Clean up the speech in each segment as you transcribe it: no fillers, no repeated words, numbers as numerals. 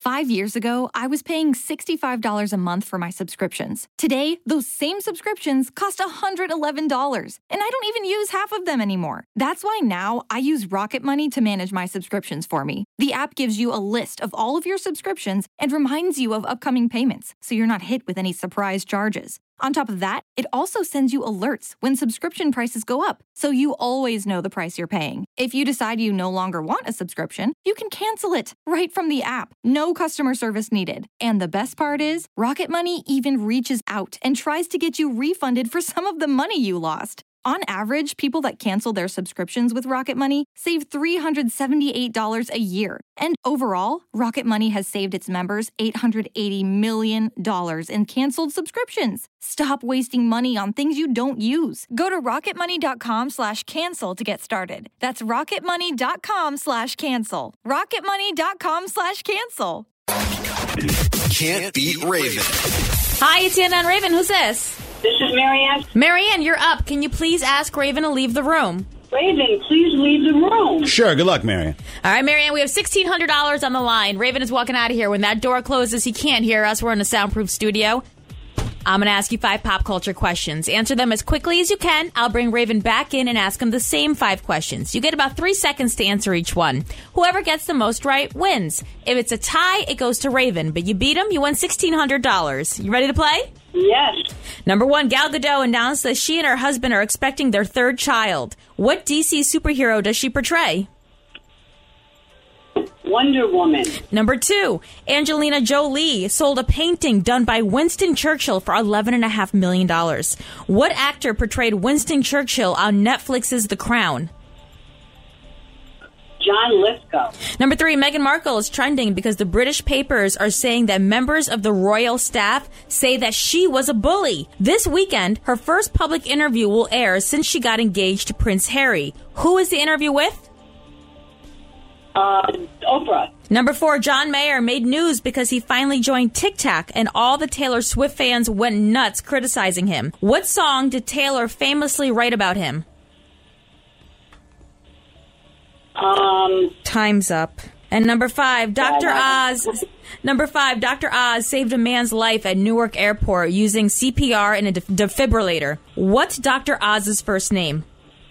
5 years ago, I was paying $65 a month for my subscriptions. Today, those same subscriptions cost $111, and I don't even use half of them anymore. That's why now I use Rocket Money to manage my subscriptions for me. The app gives you a list of all of your subscriptions and reminds you of upcoming payments, so you're not hit with any surprise charges. On top of that, it also sends you alerts when subscription prices go up, so you always know the price you're paying. If you decide you no longer want a subscription, you can cancel it right from the app. No customer service needed. And the best part is, Rocket Money even reaches out and tries to get you refunded for some of the money you lost. On average, people that cancel their subscriptions with Rocket Money save $378 a year. And overall, Rocket Money has saved its members $880 million in canceled subscriptions. Stop wasting money on things you don't use. Go to rocketmoney.com/cancel to get started. That's rocketmoney.com/cancel. rocketmoney.com/cancel. Can't beat Raven. Hi, it's Anna and Raven. Who's this? This is Marianne. Marianne, you're up. Can you please ask Raven to leave the room? Raven, please leave the room. Sure. Good luck, Marianne. All right, Marianne, we have $1,600 on the line. Raven is walking out of here. When that door closes, he can't hear us. We're in a soundproof studio. I'm going to ask you 5 pop culture questions. Answer them as quickly as you can. I'll bring Raven back in and ask him the same 5 questions. You get about 3 seconds to answer each one. Whoever gets the most right wins. If it's a tie, it goes to Raven. But you beat him, you win $1,600. You ready to play? Yes. Number 1, Gal Gadot announced that she and her husband are expecting their 3rd child. What DC superhero does she portray? Wonder Woman. Number 2, Angelina Jolie sold a painting done by Winston Churchill for $11.5 million. What actor portrayed Winston Churchill on Netflix's The Crown? John Lithgow. Number 3, Meghan Markle is trending because the British papers are saying that members of the royal staff say that she was a bully. This weekend, her first public interview will air since she got engaged to Prince Harry. Who is the interview with? Oprah. Number 4, John Mayer made news because he finally joined TikTok and all the Taylor Swift fans went nuts criticizing him. What song did Taylor famously write about him? Time's up. And number 5, Dr. Oz saved a man's life at Newark Airport using CPR and a defibrillator. What's Dr. Oz's first name?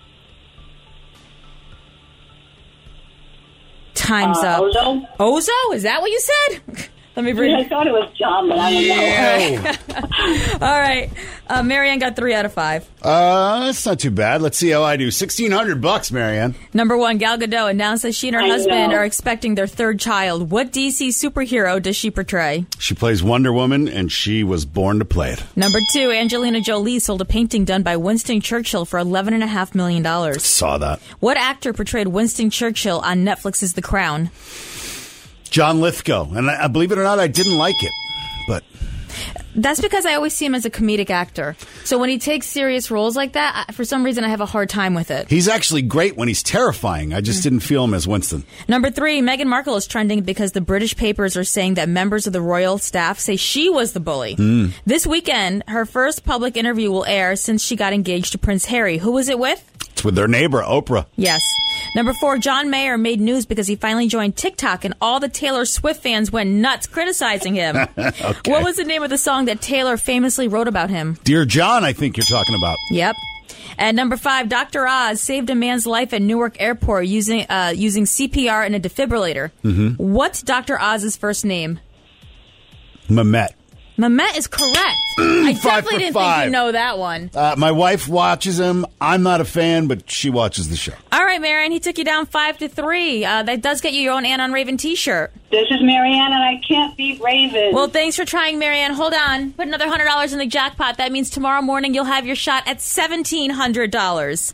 Time's up. Ozo? Ozo? Is that what you said? Let me bring. I thought it was John, but I don't know. All right. Marianne got 3 out of 5. That's not too bad. Let's see how I do. $1,600, Marianne. Number 1, Gal Gadot announced that she and her husband are expecting their 3rd child. What DC superhero does she portray? She plays Wonder Woman, and she was born to play it. Number 2, Angelina Jolie sold a painting done by Winston Churchill for $11.5 million. Saw that. What actor portrayed Winston Churchill on Netflix's The Crown? John Lithgow. And I believe it or not, I didn't like it. But that's because I always see him as a comedic actor. So when he takes serious roles like that, for some reason I have a hard time with it. He's actually great when he's terrifying. I just didn't feel him as Winston. Number 3, Meghan Markle is trending because the British papers are saying that members of the royal staff say she was the bully. This weekend, her first public interview will air since she got engaged to Prince Harry. Who was it with? It's with their neighbor, Oprah. Yes. Number 4, John Mayer made news because he finally joined TikTok and all the Taylor Swift fans went nuts criticizing him. Okay. What was the name of the song that Taylor famously wrote about him? Dear John, I think you're talking about. Yep. And number 5, Dr. Oz saved a man's life at Newark Airport using CPR and a defibrillator. What's Dr. Oz's first name? Mehmet. Mehmet is correct. I definitely didn't think you'd know that one. My wife watches him. I'm not a fan, but she watches the show. All right, Marianne, he took you down 5-3. That does get you your own Ann on Raven t-shirt. This is Marianne, and I can't beat Raven. Well, thanks for trying, Marianne. Hold on. Put another $100 in the jackpot. That means tomorrow morning you'll have your shot at $1,700.